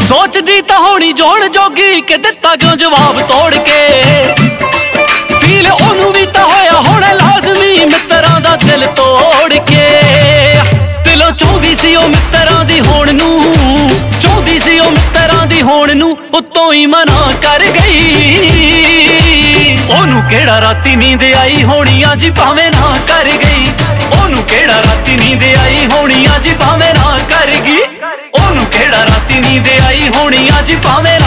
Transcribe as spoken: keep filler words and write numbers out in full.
सोचदी तां होनी जोड़ जोगी कि दिता क्यों जवाब तोड़ के। फील ओनू भी तां होया होना लाजमी मित्तरां दा दिल तोड़ के। दिलों चाहुंदी सी ओ मित्तरां दी होण नू, चाहुंदी सी ओ मित्तरां दी होण नू, उत्तों ही मना कर गई। ओनू केड़ा राती नींद आई होनी अज भावें ना कर गई। ओनू केड़ा राती नींद आई होनी अज भावें ना कर गई। ओनू केड़ा राती नींद आई होनी अज भावें